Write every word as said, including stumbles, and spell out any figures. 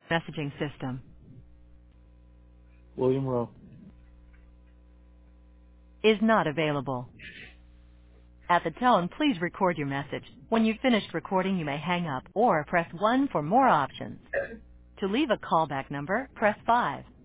messaging system William Rowe. is not available. At the tone, please record your message. When you've finished recording, you may hang up or press one for more options. To leave a callback number, press five.